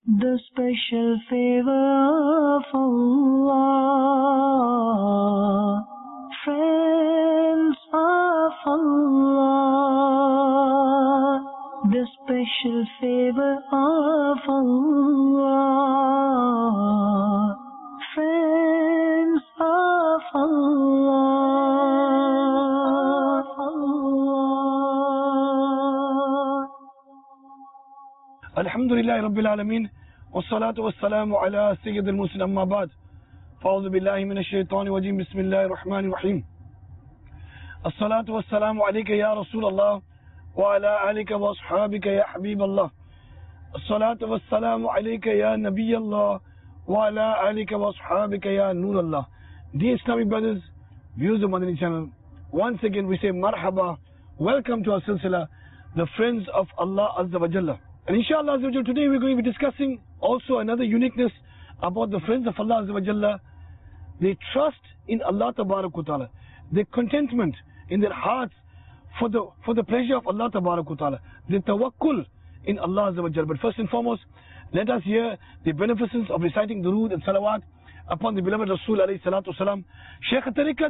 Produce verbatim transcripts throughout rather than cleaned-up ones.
The special favor of Allah, friends of Allah, the special favor of Allah, friends of Allah, Allah. Alhamdulillah Rabbil Alameen, wassalatu wassalamu ala Sayyid al-Mursalin, amma ba'd. Fa'udhu billahi minash shaitani wajim, bismillahir rahmanir rahim. As-salatu wassalamu alayka ya Rasulallah, wa ala alika wa ashabika ya Habiballah. As-salatu wassalamu alayka ya Nabiyallah, wa ala alika wa ashabika ya Nurallah. Dear Islamic brothers, viewers of Madani channel, once again we say marhaba, welcome to our silsila, the friends of Allah Azza wa Jalla. And inshallah today we're going to be discussing also another uniqueness about the friends of Allah Azza wa Jalla. They trust in Allah Tabarak wa Ta'ala. Their contentment in their hearts for the for the pleasure of Allah Tabarak wa Ta'ala. Their tawakkul in Allah Azza wa Jalla. But first and foremost, let us hear the beneficence of reciting durood and salawat upon the beloved Rasul alayhi salatu wasalam. Shaykh al-Tariqat,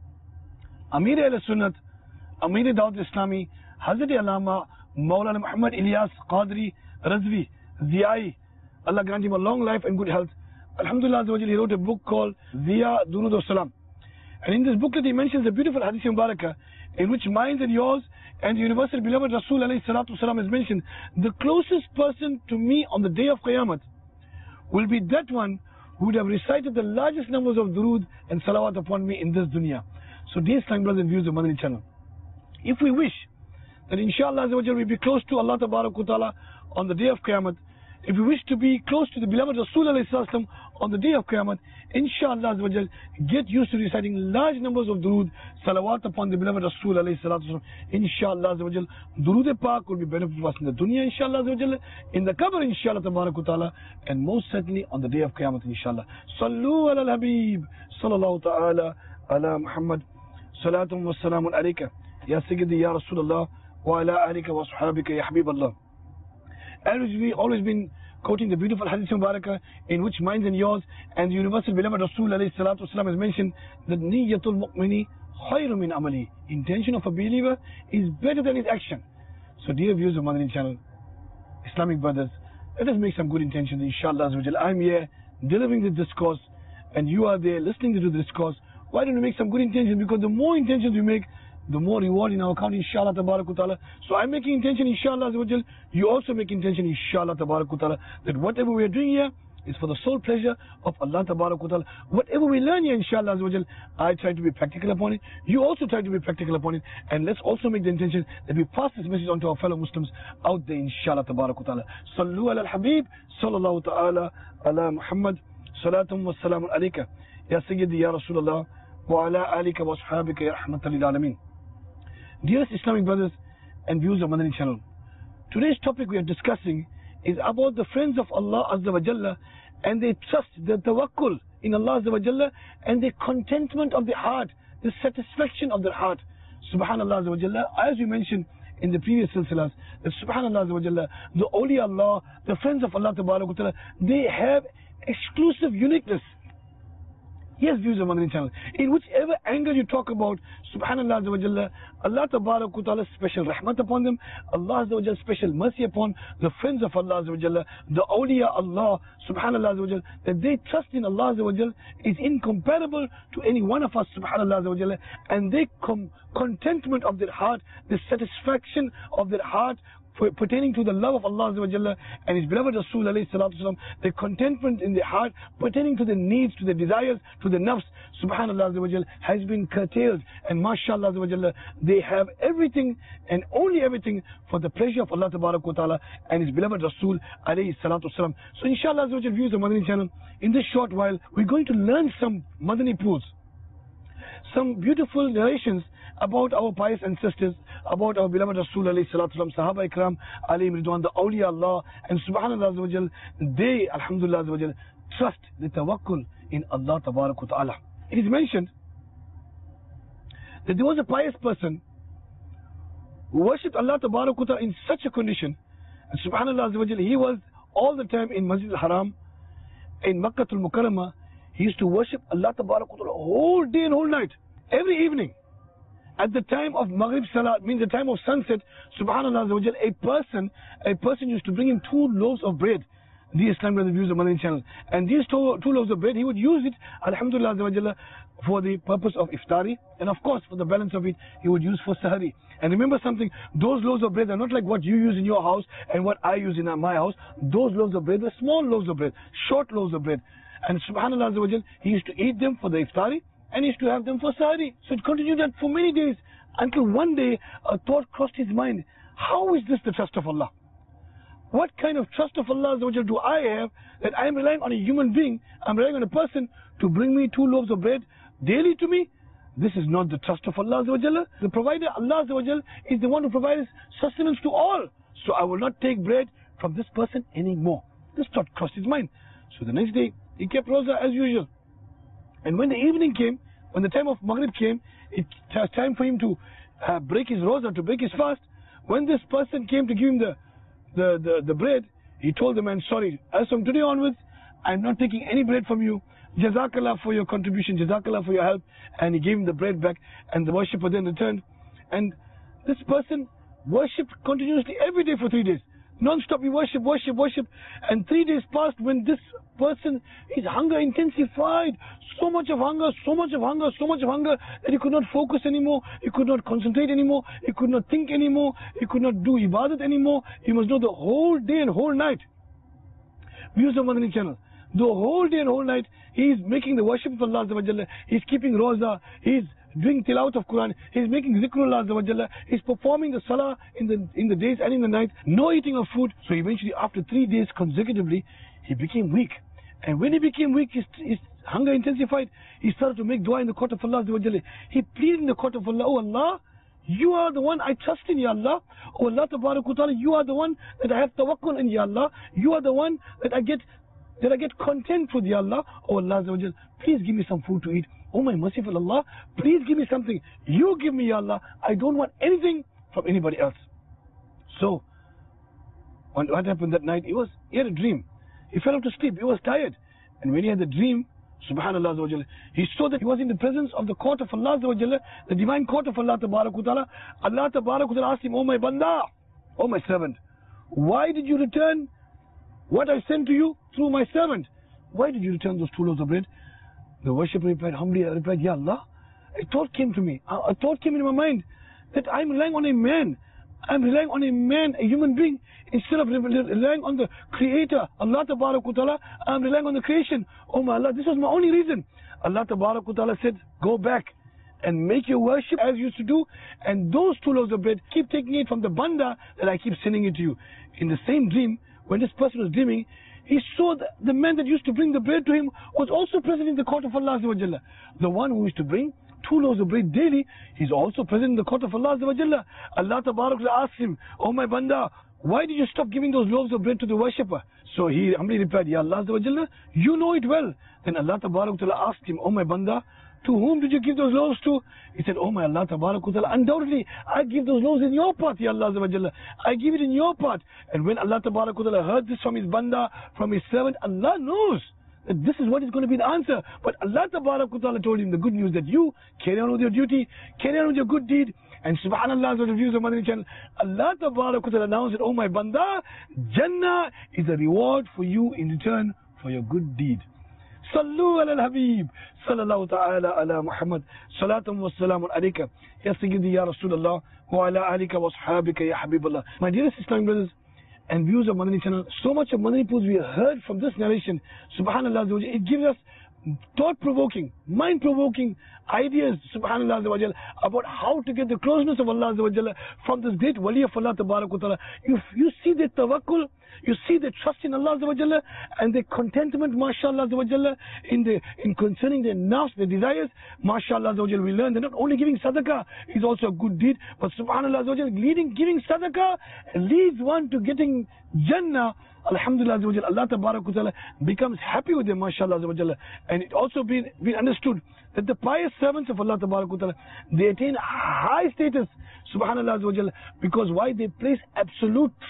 Amir al-Sunnat, Amir Dawud Islami, Hazrat Allama Maulana Muhammad Ilyas Qadri Razvi Ziyai, Allah grant him a long life and good health. Alhamdulillah, he wrote a book called Ziya Durood wa Salam. And in this booklet he mentions a beautiful hadith mubarakah in which mine and yours and the universal beloved Rasul alayhi salatu wasalam is mentioned. The closest person to me on the day of Qiyamah will be that one who would have recited the largest numbers of durood and salawat upon me in this dunya. So dear Islamic brothers and viewers of Madani channel, if we wish that inshallah we be close to Allah Tabarak wa Ta'ala on the day of Qiyamah, if we wish to be close to the beloved Rasul alayhi salam on the day of Qiyamah, inshallah get used to reciting large numbers of durood, salawat upon the beloved Rasul alayhi salam. Inshallah durood pak will be beneficial for us in the dunya, inshallah in the qabr, inshallah Tabarak wa Ta'ala, and most certainly on the day of Qiyamah, inshallah. Sallu ala al-Habib sallallahu ta'ala ala Muhammad, salatum wa salamun alayka ya Sayyidi ya Rasulullah, wa ala alika wa ashabika ya Habiballah. And we always been quoting the beautiful hadith mubarakah in which mine and yours and the universal beloved Rasul alayhi salatu wasalam has mentioned that niyyatul mu'mini khayru min amali. Intention of a believer is better than his action. So dear viewers of Madani channel, Islamic brothers, let us make some good intentions, inshallah. I'm here delivering this discourse and you are there listening to the discourse. Why don't we make some good intentions? Because the more intentions we make, the more reward in our account, inshallah Tabarak wa Ta'ala. So I'm making intention, inshallah, you also make intention, inshallah Tabarak wa Ta'ala, that whatever we are doing here is for the sole pleasure of Allah Tabarak wa Ta'ala. Whatever we learn here, inshallah, I try to be practical upon it, you also try to be practical upon it, and let's also make the intention that we pass this message on to our fellow Muslims out there, inshallah Tabarak wa Ta'ala. Sallu ala al-Habib, sallallahu ta'ala ala Muhammad, salatum wa salamun alayka ya Sayyidi ya Rasulullah, wa ala alika wa ashabika ya rahmatan lil alameen. Dearest Islamic brothers and viewers of Madani channel, today's topic we are discussing is about the friends of Allah Azza wa Jalla and their trust, their tawakkul in Allah Azza wa Jalla and their contentment of the heart, the satisfaction of their heart. Subhanallah Azza wa Jalla, as we mentioned in the previous silsilas, that Subhanallah Azza wa Jalla, the awliya Allah, the friends of Allah Tabarak wa Ta'ala, they have exclusive uniqueness. Yes, viewers of Madani channel, in whichever angle you talk about, Subhanallah Azza wa Jalla, Allah Tabarak wa Ta'ala special rahmat upon them, Allah Azza wa Jalla special mercy upon the friends of Allah Azza wa Jalla, the awliya Allah, Subhanallah Azza wa Jalla, that they trust in Allah Azza wa Jalla is incomparable to any one of us, Subhanallah Azza wa Jalla, and their com contentment of their heart, the satisfaction of their heart pertaining to the love of Allah Azza wa Jalla and His beloved Rasul alayhi salatu wasalam, the contentment in their heart pertaining to their needs, to their desires, to the nafs, Subhanallah Azza wa Jalla, has been curtailed, and mashallah Azza wa Jalla, they have everything and only everything for the pleasure of Allah Tabarak wa Ta'ala and His beloved Rasul alayhi salatu wasalam. So inshallah Azza wa Jalla, viewers of Madani channel, in this short while we're going to learn some Madani pools, some beautiful narrations about our pious ancestors, about our beloved Rasul alayhi salatu wasalam, Sahaba Ikram alayhim ridwan, the awliya Allah, and Subhanallah Azza wa Jal, they, Alhamdulillah Azza wa Jal, trust the tawakkul in Allah Tabarak wa Ta'ala. It is mentioned that there was a pious person who worshipped Allah Tabarak wa Ta'ala in such a condition, and Subhanallah Azza wa Jal, he was all the time in Masjid al-Haram, in Makkah al-Mukarramah, he used to worship Allah Tabarak wa Ta'ala whole day and whole night, every evening. At the time of Maghrib Salah, means the time of sunset, Subhanallah, a person, a person used to bring him two loaves of bread. The Islam Brothers views the Madani channel. And these two, two loaves of bread, he would use it, Alhamdulillah, for the purpose of iftari. And of course, for the balance of it, he would use for sahari. And remember something, those loaves of bread are not like what you use in your house and what I use in my house. Those loaves of bread were small loaves of bread, short loaves of bread. And Subhanallah, he used to eat them for the iftari, and he used to have them for sahari. So it continued that for many days, until one day a thought crossed his mind, how is this the trust of Allah? What kind of trust of Allah do I have that I am relying on a human being, I am relying on a person to bring me two loaves of bread daily to me? This is not the trust of Allah. The provider, Allah is the one who provides sustenance to all. So I will not take bread from this person anymore. This thought crossed his mind. So the next day, he kept roza as usual. And when the evening came, when the time of Maghrib came, it was time for him to uh, break his roza, to break his fast. When this person came to give him the, the, the, the bread, he told the man, sorry, as from today onwards, I'm not taking any bread from you. Jazakallah for your contribution, Jazakallah for your help. And he gave him the bread back, and the worshipper then returned. And this person worshipped continuously every day for three days. Non-stop he worship, worship, worship. And three days passed when this person, his hunger intensified. So much of hunger, so much of hunger, so much of hunger that he could not focus anymore. He could not concentrate anymore. He could not think anymore. He could not do ibadat anymore. He must know the whole day and whole night. Views of Madani channel. The whole day and whole night, he is making the worship of Allah. He is keeping roza. He is doing tilawat of Quran. He is making zikrullah. He is performing the salah in the in the days and in the night. No eating of food. So eventually, after three days consecutively, he became weak. And when he became weak, his, his hunger intensified. He started to make dua in the court of Allah. He pleaded in the court of Allah, oh Allah, you are the one I trust in, Ya Allah. Oh Allah, Ta'ala, you are the one that I have tawakkul in, Ya Allah. You are the one that I get that I get content with, Ya Allah. Oh Allah, please give me some food to eat. Oh my merciful Allah, please give me something. You give me, Ya Allah. I don't want anything from anybody else. So, what happened that night? He was he had a dream. He fell off to sleep. He was tired. And when he had the dream, Subhanallah, he saw that he was in the presence of the court of Allah, the divine court of Allah Ta'ala. Allah Ta'ala asked him, oh my banda, oh my servant, why did you return what I sent to you through my servant? Why did you return those two loaves of bread? The worshipper replied, humbly replied, Ya Allah, a thought came to me. A thought came in my mind that I'm relying on a man. I'm relying on a man, a human being, instead of relying on the Creator, Allah Ta'ala. I'm relying on the creation. Oh my Allah, this was my only reason. Allah Ta'ala said, go back and make your worship as you used to do, and those two loaves of bread, keep taking it from the banda that I keep sending it to you. In the same dream, when this person was dreaming, he saw the, the man that used to bring the bread to him was also present in the court of Allah. The one who used to bring two loaves of bread daily, he's also present in the court of Allah. Allah Ta'ala asked him, oh my banda, why did you stop giving those loaves of bread to the worshipper? So he humbly replied, Ya Allah, you know it well. Then Allah Ta'ala asked him, oh my banda, to whom did you give those loaves to? He said, oh my Allah Ta'ala, undoubtedly I give those loaves in your part, Ya Allah. I give it in your part. And when Allah Ta'ala heard this from his banda, from his servant, Allah knows that this is what is going to be the answer. But Allah Ta'ala told him the good news that you carry on with your duty, carry on with your good deed. And Subhanallah, the reviews of Madani channel, Allah Ta'ala announced that, oh my banda, Jannah is a reward for you in return for your good deed. Sallu ala al-Habib, sallallahu ta'ala ala Muhammad, salatam wa salamun alayka, ya Sayyidi ya Rasulullah, wa ala alika wa sahabika ya Habiballah. My dearest Islamic brothers and viewers of Madani channel, so much of Madani Pools we heard from this narration, Subhanallah, it gives us thought-provoking, mind-provoking ideas, Subhanallah, about how to get the closeness of Allah from this great wali of Allah Ta'ala. You, you see the tawakkul, you see the trust in Allah and the contentment, mashallah, in the in concerning their nafs, their desires, mashallah, we learn that not only giving sadaqah is also a good deed, but Subhanallah, leading, giving sadaqah leads one to getting Jannah. Alhamdulillah, Allah Ta'ala becomes happy with them, mashallah. And it also been, been understood that the pious servants of Allah Ta'ala, they attain high status, subhanallah, because why? They place absolute trust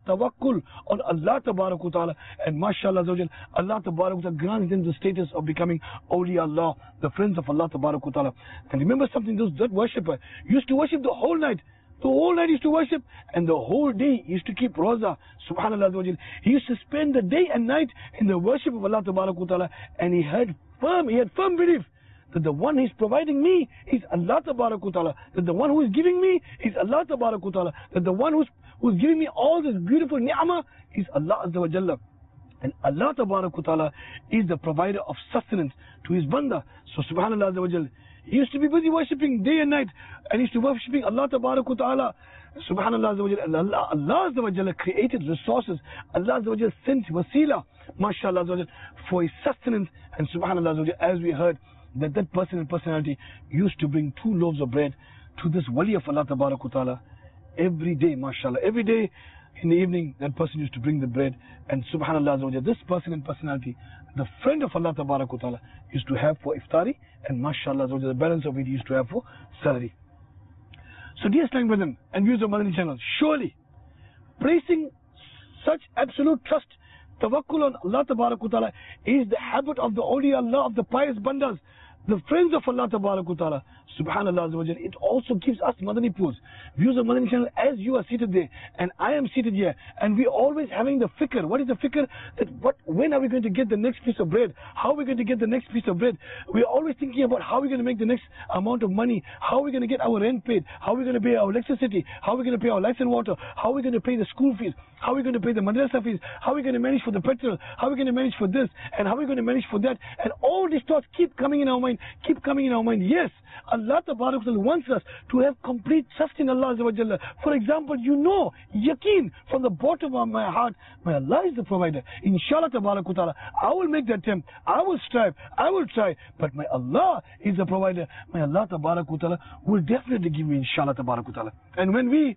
tawakkul on Allah Tabarak wa Ta'ala, and mashallah Allah Tabarak wa Ta'ala grants them the status of becoming awliya Allah, the friends of Allah Tabarak wa Ta'ala. And remember something, those that worshipper used to worship the whole night. The whole night he used to worship, and the whole day he used to keep roza. Subhanallah. He used to spend the day and night in the worship of Allah Tabarak wa Ta'ala, and he had firm, he had firm belief that the one who is providing me is Allah Tabarak wa Ta'ala, that the one who is giving me is Allah Tabarak wa Ta'ala, that the one who's, who's giving me all this beautiful ni'mah is Allah Azza wa Jalla. And Allah Tabarak wa Ta'ala is the provider of sustenance to his banda. So Subhanallah Azza wa Jalla, he used to be busy worshipping day and night, and he used to be worshipping Allah Tabarak wa Ta'ala. Subhanallah Azza wa Jalla, Allah, Allah Azza wa Jalla created resources. Allah Azza wa Jalla sent wasila, mashallah Azza wa Jalla, for his sustenance. And Subhanallah Azza wa Jalla, as we heard, that that person and personality used to bring two loaves of bread to this wali of Allah Tabarak wa Ta'ala every day, mashallah. Every day in the evening, that person used to bring the bread. And Subhanallah Azza wa Jalla, this person and personality, the friend of Allah Tabarak wa Ta'ala, used to have for iftari, and mashallah Azza wa Jalla, the balance of it used to have for salary. So dear Islamic brethren and viewers of Madani channel, surely placing such absolute trust, tawakkul on Allah Tabarak wa Ta'ala, is the habit of the awliya Allah, of the pious bandas, the friends of Allah Tabarak wa Ta'ala. Subhanallah Azza wa Jalla. It also gives us Madani pools. Viewers of Madani channel, as you are seated there and I am seated here, and we are always having the fikr. What is the fikr? That what, when are we going to get the next piece of bread? How are we going to get the next piece of bread? We are always thinking about how are we going to make the next amount of money? How are we going to get our rent paid? How are we going to pay our electricity? How are we going to pay our lights and water? How are we going to pay the school fees? How are we going to pay the madrasa fees? How are we going to manage for the petrol? How are we going to manage for this? And how are we going to manage for that? And all these thoughts keep coming in our mind, keep coming in our mind. Yes, Allah Tabarak wa Ta'ala wants us to have complete trust in Allah Azza wa Jalla. For example, you know, yaqeen from the bottom of my heart, my Allah is the provider. Inshallah Tabarak wa Ta'ala, I will make the attempt, I will strive, I will try, but my Allah is the provider. My Allah Tabarak wa Ta'ala will definitely give me, inshallah Tabarak wa Ta'ala. And when we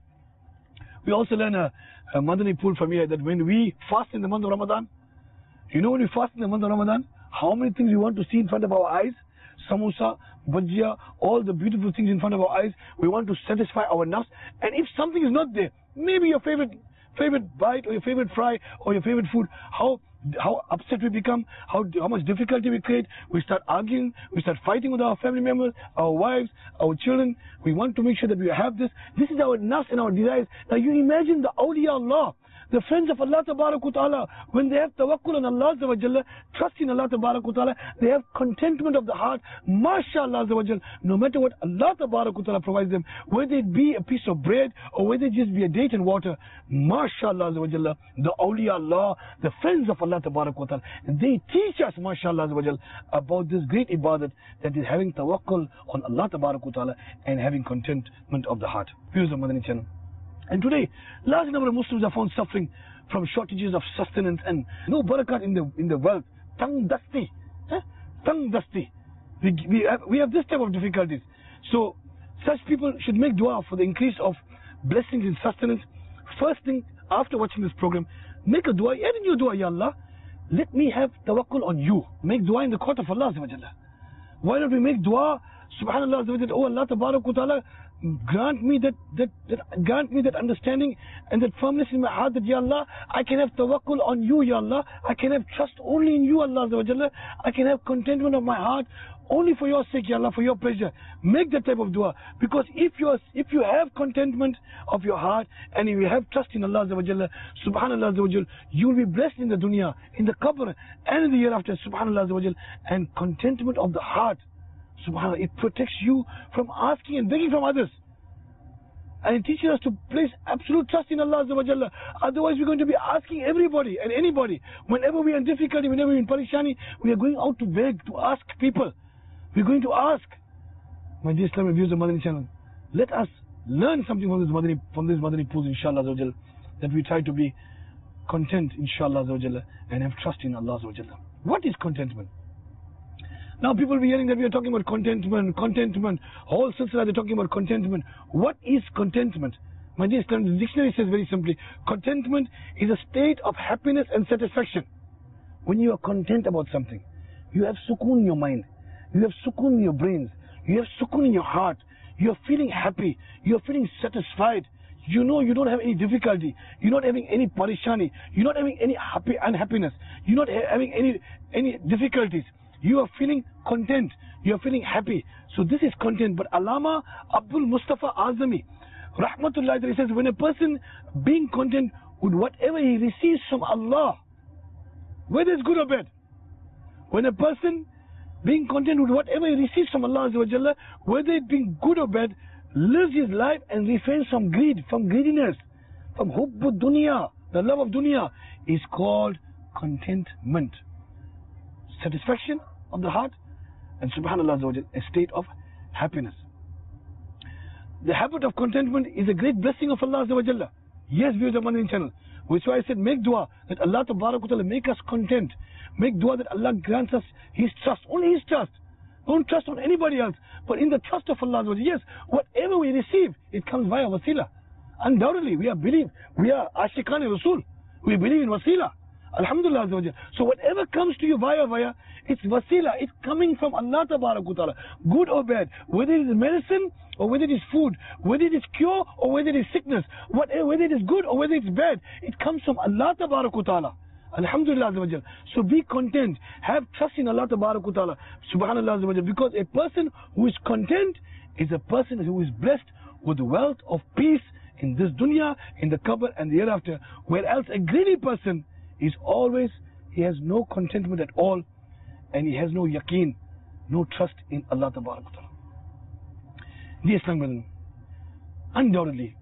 we also learn a, a Madani pool from here, that when we fast in the month of Ramadan, you know, when we fast in the month of Ramadan, how many things we want to see in front of our eyes? Samosa, bhajia, all the beautiful things in front of our eyes. We want to satisfy our nafs. And if something is not there, maybe your favorite favorite bite or your favorite fry or your favorite food, how how upset we become, how how much difficulty we create. We start arguing, we start fighting with our family members, our wives, our children. We want to make sure that we have this. This is our nafs and our desires. Now you imagine the awliya Allah, the friends of Allah Tabarak wa Ta'ala, when they have tawakkul on Allah Azza wa Jalla, trust in Allah Tabarak wa Ta'ala, they have contentment of the heart, mashallah Azza wa Jalla, no matter what Allah Tabarak wa Ta'ala provides them, whether it be a piece of bread or whether it just be a date and water, mashallah Azza wa Jalla, the awliya Allah, the friends of Allah Tabarak wa Ta'ala, they teach us, mashallah Azza wa Jalla, about this great ibadat, that is having tawakkul on Allah Tabarak wa Ta'ala and having contentment of the heart. Viewers of Madani channel. And today, large number of Muslims are found suffering from shortages of sustenance and no barakat in the in the wealth. Tang dusty, eh? Tang dusty. We we have, we have this type of difficulties. So such people should make dua for the increase of blessings in sustenance. First thing, after watching this program, make a dua. Add in your dua, Ya Allah, let me have tawakkul on you. Make dua in the court of Allah Azza wa Jalla. Why don't we make dua? Subhanallah Azza wa Jalla. Oh Allah Tabarak wa Ta'ala, grant me that, that, that grant me that understanding and that firmness in my heart that Ya Allah, I can have tawakkul on you, Ya Allah. I can have trust only in you, Allah Azza wa Jalla. I can have contentment of my heart only for your sake, Ya Allah, for your pleasure. Make that type of dua. Because if you are, if you have contentment of your heart and if you have trust in Allah Azza wa Jalla, Subhanallah Azza wa Jalla, you will be blessed in the dunya, in the qabr, and in the year after, Subhanallah Azza wa Jalla. And contentment of the heart, Subhanallah, it protects you from asking and begging from others. And it teaches us to place absolute trust in Allah Azza wa Jalla. Otherwise we're going to be asking everybody and anybody. Whenever we are in difficulty, whenever we're in parishani, we are going out to beg, to ask people. We're going to ask. My dear Islamic viewers of Madani channel, let us learn something from this Madani, from this Madani pools, inshallah Azza wa Jalla, that we try to be content, inshallah Azza wa Jalla, and have trust in Allah Azza wa Jalla. What is contentment? Now people will be hearing that we are talking about contentment, contentment, whole silsila they're talking about contentment. What is contentment? My dear Islam, the dictionary says very simply, contentment is a state of happiness and satisfaction. When you are content about something, you have sukoon in your mind, you have sukoon in your brains, you have sukoon in your heart, you are feeling happy, you are feeling satisfied, you know you don't have any difficulty, you're not having any parishani, you're not having any happy unhappiness, you're not ha- having any any difficulties. You are feeling content, you are feeling happy. So this is content. But Allama Abdul Mustafa Azami, Rahmatullah, he says, when a person being content with whatever he receives from Allah, whether it's good or bad, when a person being content with whatever he receives from Allah Azza wa Jalla, whether it being good or bad, lives his life and refrains from greed, from greediness, from hubbu dunya, the love of dunya, is called contentment. Satisfaction of the heart, and subhanallah Azza wa Jalla, a state of happiness. The habit of contentment is a great blessing of Allah Azza wa Jalla. Yes, viewers of Mandarin channel. Which is why I said, make dua that Allah Ta'ala make us content. Make dua that Allah grants us His trust, only His trust. Don't trust on anybody else, but in the trust of Allah. Yes, whatever we receive, it comes via wasila. Undoubtedly, we are believe, we are Ashiqan Rasul. We believe in wasila. Alhamdulillah. So whatever comes to you via via, it's wasila. It's coming from Allah Ta'ala, good or bad, whether it is medicine or whether it is food, whether it is cure or whether it is sickness, whatever, whether it is good or whether it's bad, it comes from Allah Ta'ala. Alhamdulillah. So be content, have trust in Allah Ta'ala, subhanallah, because a person who is content is a person who is blessed with wealth of peace in this dunya, in the qabr and the hereafter, whereas a greedy person is always, he has no contentment at all, and he has no yaqeen, no trust in Allah Ta'ala. Dear Islam brethren, undoubtedly,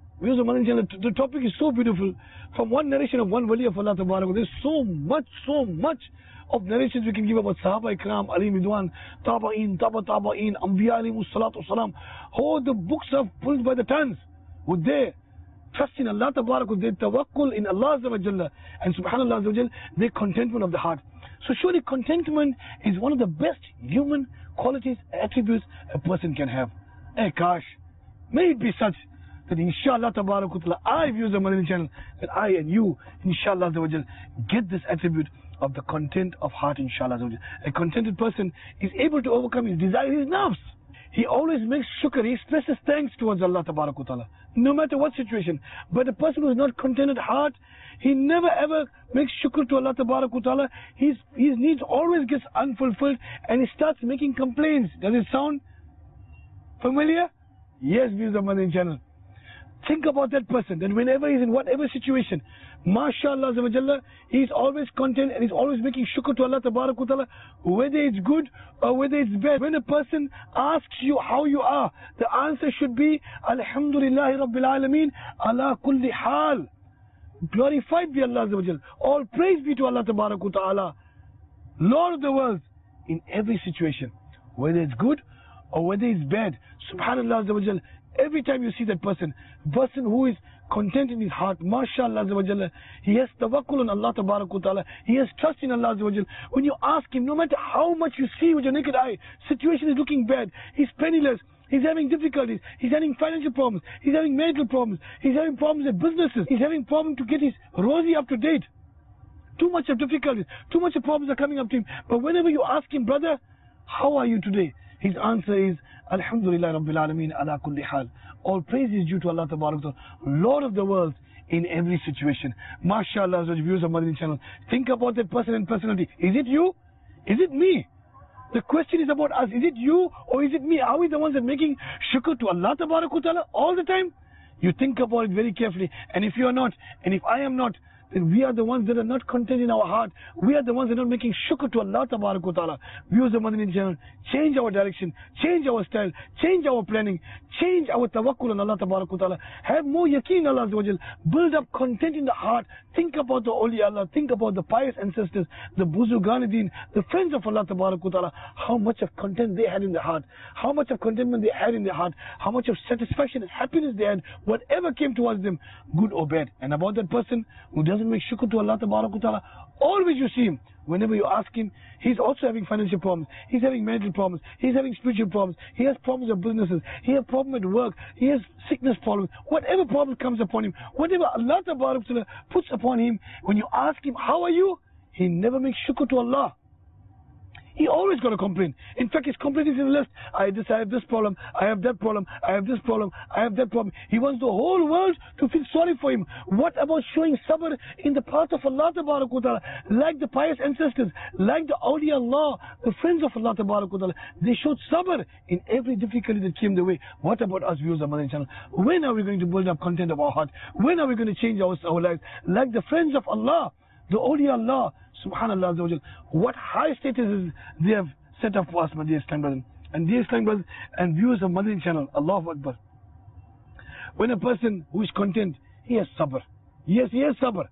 the topic is so beautiful. From one narration of one wali of Allah Ta'ala, there's so much, so much of narrations we can give about Sahaba Ikram, Ali Midwan, Taba'in, Taba Taba'in, Anbiya alayhi salatu wasalam. Oh, the books are pulled by the tons. Would they trust in Allah Ta'ala, would they tawakkul in Allah Azza wa Jalla, and subhanallah Azza wa Jalla, their contentment of the heart. So surely contentment is one of the best human qualities, attributes a person can have. Hey Kash, may it be such that inshallah ta'ala, I view the Mandarin channel, that I and you, inshallah, get this attribute of the content of heart, inshallah. A contented person is able to overcome his desire, his nafs. He always makes shukr, he expresses thanks towards Allah ta'ala, no matter what situation. But a person who is not contented heart, he never ever makes shukr to Allah ta'ala. His, his needs always gets unfulfilled, and he starts making complaints. Does it sound familiar? Yes, views of Mandarin channel. Think about that person, that whenever he's in whatever situation, mashallah, he's always content and he's always making shukr to Allah Ta'ala, whether it's good or whether it's bad. When a person asks you how you are, the answer should be, Alhamdulillahi Rabbil Alameen, ala kulli hal. Glorified be Allah, all praise be to Allah Ta'ala, Lord of the world, in every situation, whether it's good or whether it's bad. Subhanallah. Every time you see that person, person who is content in his heart, mashallah, he has tawakkul on Allah Ta'ala, he has trust in Allah. When you ask him, no matter how much you see with your naked eye, situation is looking bad, he's penniless, he's having difficulties, he's having financial problems, he's having marital problems, he's having problems with businesses, he's having problems to get his rosy up to date. Too much of difficulties, too much of problems are coming up to him. But whenever you ask him, brother, how are you today? His answer is, Alhamdulillah Rabbil Alameen, ala kulli hal. All praise is due to Allah Ta'ala, Lord of the world, in every situation. MashaAllah, as viewers of Madani channel, think about that person and personality. Is it you? Is it me? The question is about us. Is it you or is it me? Are we the ones that are making shukr to Allah Ta'ala all the time? You think about it very carefully. And if you are not, and if I am not, then we are the ones that are not content in our heart. We are the ones that are not making shukr to Allah Ta'ala. Viewers of Madani channel, change our direction, change our style, change our planning, change our tawakkul on Allah Ta'ala. Have more yaqeen in Allah, build up content in the heart. Think about the awliya Allah, think about the pious ancestors, the Buzurgan-e-Deen, the friends of Allah Ta'ala, how much of content they had in their heart, how much of contentment they had in their heart, how much of satisfaction and happiness they had, whatever came towards them, good or bad. And about that person who doesn't make shukr to Allah Ta'ala, always you see him, whenever you ask him, he's also having financial problems, he's having marital problems, he's having spiritual problems, he has problems of businesses, he has problems at work, he has sickness problems, whatever problem comes upon him, whatever Allah Ta'ala puts upon him, when you ask him, how are you? He never makes shukr to Allah. He always got to complain. In fact, his complaint is in the list. I this, I have this problem. I have that problem. I have this problem. I have that problem. He wants the whole world to feel sorry for him. What about showing sabr in the path of Allah Tabarak wa Ta'ala? Like the pious ancestors, like the awliya Allah, the friends of Allah Tabarak wa Ta'ala, they showed sabr in every difficulty that came their way. What about us viewers of Madani channel? When are we going to build up content of our heart? When are we going to change our, our lives? Like the friends of Allah, the awliya Allah, subhanallah, what high statuses they have set up for us, my dear Islam brothers. And dear Islam brothers and viewers of Madani channel, Allahu Akbar. When a person who is content, he has sabr. Yes, he has sabr.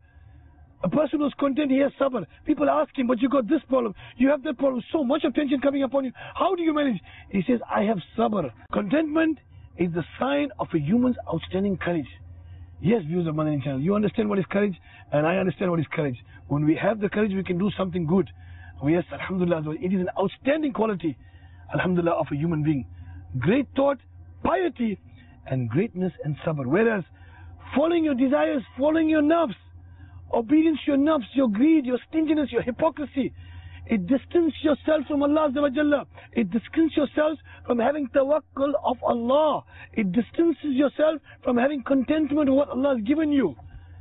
A person who is content, he has sabr. People ask him, but you got this problem, you have that problem, so much of tension coming upon you. How do you manage? He says, I have sabr. Contentment is the sign of a human's outstanding courage. Yes, viewers of Madani channel, you understand what is courage, and I understand what is courage. When we have the courage, we can do something good. Yes, alhamdulillah, it is an outstanding quality, alhamdulillah, of a human being. Great thought, piety, and greatness and sabr. Whereas, following your desires, following your nafs, obedience to your nafs, your greed, your stinginess, your hypocrisy, it distances yourself from Allah Azza wa Jalla. It distances yourself from having tawakkul of Allah. It distances yourself from having contentment with what Allah has given you.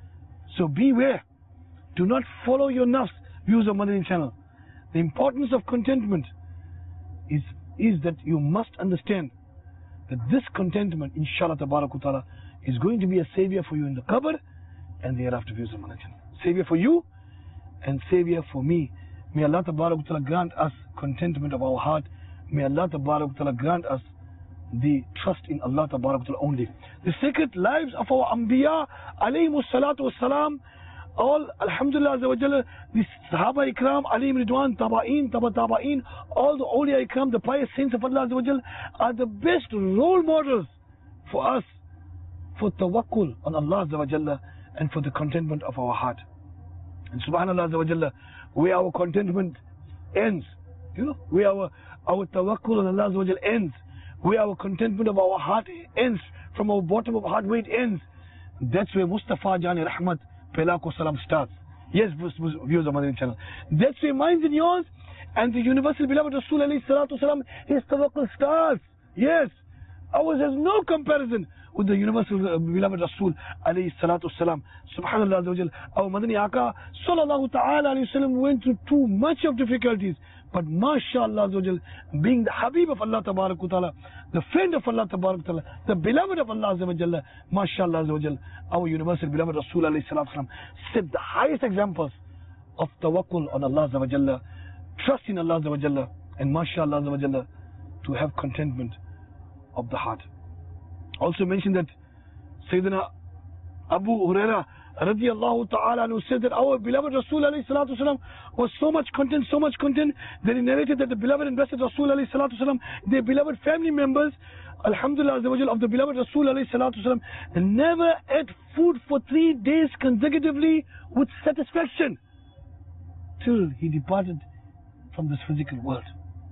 So beware. Do not follow your nafs, views of Madani channel. The importance of contentment is, is that you must understand that this contentment, inshallah tabarak wa ta'ala, is going to be a savior for you in the qabr and the hereafter, views of Madani channel. Savior for you and savior for me. May Allah Tabarak wa Ta'ala grant us contentment of our heart. May Allah Tabarak wa Ta'ala grant us the trust in Allah Tabarak wa Ta'ala only. The sacred lives of our Anbiya, alayhimus salatu was salam, all, alhamdulillah azza wa jalla, the Sahaba Ikram, alayhim ridwan, Taba'in, Taba Taba'in, all the awliya Ikram, the pious saints of Allah azza wa jalla, are the best role models for us, for tawakkul on Allah azza wa jalla, and for the contentment of our heart. And subhanallah azza wa jalla, where our contentment ends, you know, where our, our tawakkul on Allah azza wa jalla ends, where our contentment of our heart ends, from our bottom of our heart where it ends, that's where Mustafa Jani Rahmat Pelako Salam starts. Yes, viewers of Madani channel. That's where mine and yours and the universal beloved Rasul alayhi salatu salam, his tawakkul starts. Yes, ours has no comparison with the universal uh, beloved Rasul alayhi salatu salam. Subhanallah azza wa jalla. Our Madani Aka sallallahu ta'ala alayhi wasallam went through too much of difficulties, but mashallah azza wa jalla, being the Habib of Allah tabarak wa ta'ala, the friend of Allah tabarak wa ta'ala, the beloved of Allah azza wa jalla, mashallah azza wa jalla, our universal beloved Rasul alayhi salatu salam set the highest examples of tawakkul on Allah azza wa jalla, trust in Allah azza wa jalla, and mashallah azza wa jalla, to have contentment of the heart. Also mentioned that Sayyidina Abu Huraira radiyallahu ta'ala anhu said that our beloved Rasul alayhi salatu salam was so much content, so much content, that he narrated that the beloved and blessed Rasul alayhi salatu salam, their beloved family members, alhamdulillah of the beloved Rasul alayhi salatu salam, never ate food for three days consecutively with satisfaction till he departed from this physical world.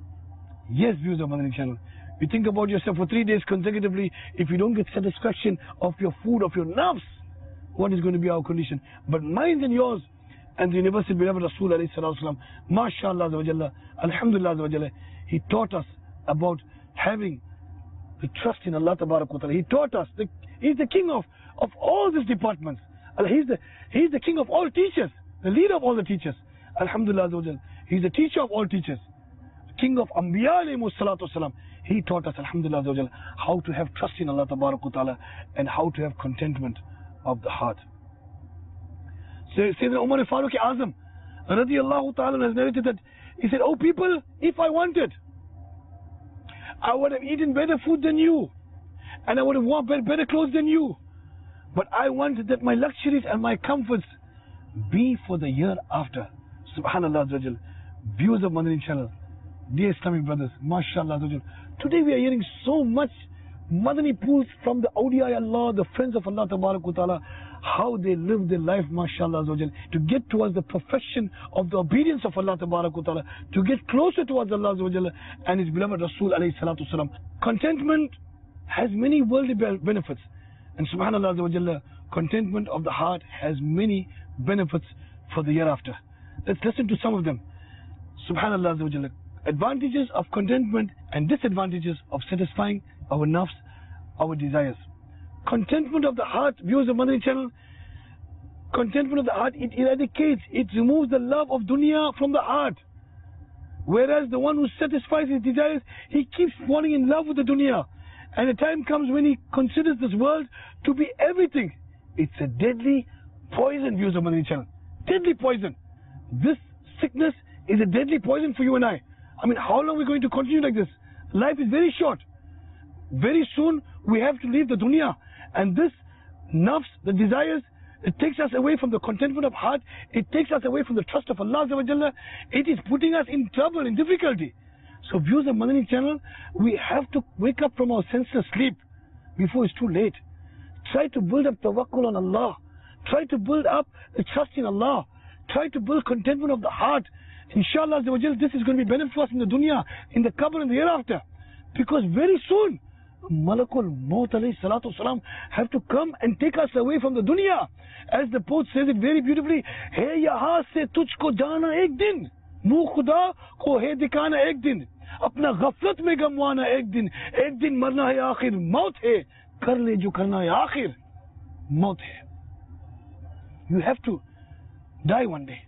Yes, viewers of Madani channel, you think about yourself for three days consecutively, if you don't get satisfaction of your food, of your nafs, what is going to be our condition? But mine and yours and the universal beloved Rasul alayhi salatu salam, mashallah azza wa jalla, alhamdulillah azza wa jalla, he taught us about having the trust in Allah tabarak wa ta'ala. He taught us, the, he's the king of, of all these departments. He's the, he's the king of all teachers, the leader of all the teachers. Alhamdulillah azza wa jalla. He's the teacher of all teachers, king of Anbiya alayhimus salatu salam. He taught us, alhamdulillah azza wa jalla, how to have trust in Allah tabarak wa ta'ala and how to have contentment of the heart. So Sayyidina Umar Farooq Azam radiyallahu ta'ala has narrated that he said, oh people, if I wanted, I would have eaten better food than you, and I would have worn better clothes than you, but I wanted that my luxuries and my comforts be for the year after. Subhanallah azza wa jalla. Viewers of Madani channel, dear Islamic brothers, mashallah azza wa jalla, today we are hearing so much Madani pools from the awliya Allah, the friends of Allah tabarak wa ta'ala, how they live their life, mashallah azza wa jalla, to get towards the profession of the obedience of Allah tabarak wa ta'ala, to get closer towards Allah azza wa jalla and His beloved Rasul alayhi salatu salam. Contentment has many worldly benefits, and subhanallah azza wa jalla, contentment of the heart has many benefits for the year after. Let's listen to some of them. Subhanallah azza wa jalla. advantages of contentment and disadvantages of satisfying our nafs, our desires. Contentment of the heart, viewers of Madani channel, contentment of the heart, it eradicates, it removes the love of dunya from the heart. Whereas the one who satisfies his desires, he keeps falling in love with the dunya. And a time comes when he considers this world to be everything. It's a deadly poison, viewers of Madani channel. Deadly poison. This sickness is a deadly poison for you and I. I mean, how long are we going to continue like this? Life is very short. Very soon we have to leave the dunya. And this nafs, the desires, it takes us away from the contentment of heart. It takes us away from the trust of Allah. It is putting us in trouble, in difficulty. So viewers of Madani channel, we have to wake up from our senseless sleep before it's too late. Try to build up tawakkul on Allah. Try to build up the trust in Allah. Try to build contentment of the heart. Inshallah, this is going to be beneficial for us in the dunya, in the qabr and the hereafter. Because very soon, Malakul Maut alayhi salatu salam have to come and take us away from the dunya. As the poet says it very beautifully, Hai yahan se tujhko jana ek din, muh khuda ko hai dikana ek din, apna ghaflat mein gamwana ek din, ek din marna hai aakhir, maut hai, kar le jo karna hai aakhir, maut hai. You have to die one day.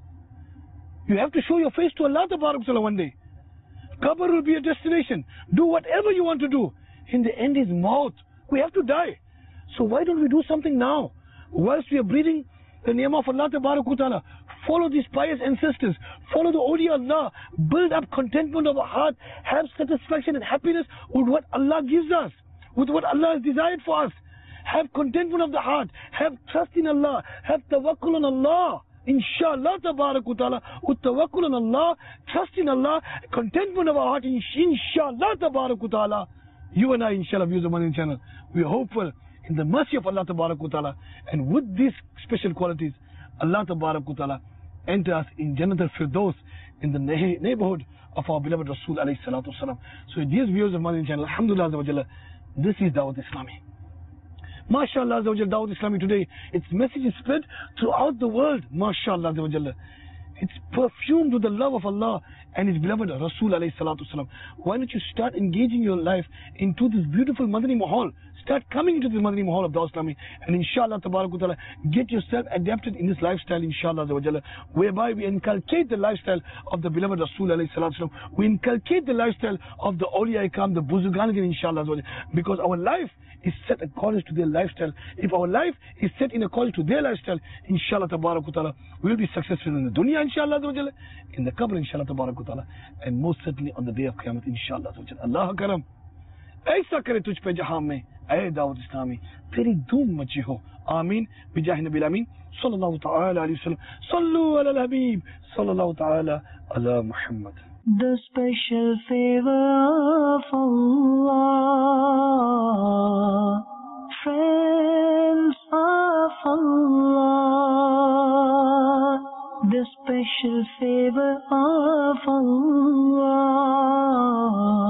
You have to show your face to Allah Tabarak Ta'ala one day. Qabr will be a destination. Do whatever you want to do. In the end is maut. We have to die. So why don't we do something now? Whilst we are breathing the name of Allah Tabarak Ta'ala. Follow these pious ancestors. Follow the awliya Allah. Build up contentment of our heart. Have satisfaction and happiness with what Allah gives us. With what Allah has desired for us. Have contentment of the heart. Have trust in Allah. Have tawakkul on Allah. Inshallah Tabarak Ta'ala. With tawakkul on Allah, trust in Allah, contentment of our heart, Inshallah Tabarak Ta'ala. You and I, inshallah, viewers of Madani channel, we are hopeful in the mercy of Allah Tabarak Ta'ala. And with these special qualities, Allah Tabarak Ta'ala enter us in Jannat al-Firdaus, in the neighborhood of our beloved Rasul alayhi salatu wasalam. So dear viewers of Madani channel, alhamdulillah, this is Dawat Islami. MashaAllah, Dawat Islami today, its message is spread throughout the world. MashaAllah, it's perfumed with the love of Allah and His beloved Rasul alayhi salatu wasalam. Why don't you start engaging your life into this beautiful Madani Mahal? Start coming into this Madani Mahal of Dawat Islami, and inshallah Tabarak Ta'ala, get yourself adapted in this lifestyle, inshallah, whereby we inculcate the lifestyle of the beloved Rasul alayhi salatu wasalam. We inculcate the lifestyle of the awliya ikram, the Buzurgan, inshallah, because our life is set according to their lifestyle. If our life is set in according to their lifestyle, inshallah Tabarak Ta'ala, we will be successful in the dunya, inshallah, in the qabr, inshallah Tabarak Ta'ala, and most certainly on the day of Qiyamah, inshallah. Allah karam. ऐसा करे तुझ पे जहां में ऐ दावत इस्लामी तेरी धूम मची हो आमीन बिजाह नबी आमीन सल्लल्लाहु तआला अलैहि वसल्लम सल्लु अला हबीब सल्लल्लाहु तआला अला Muhammad. The special favor of Allah, friends of Allah, the special favor of Allah.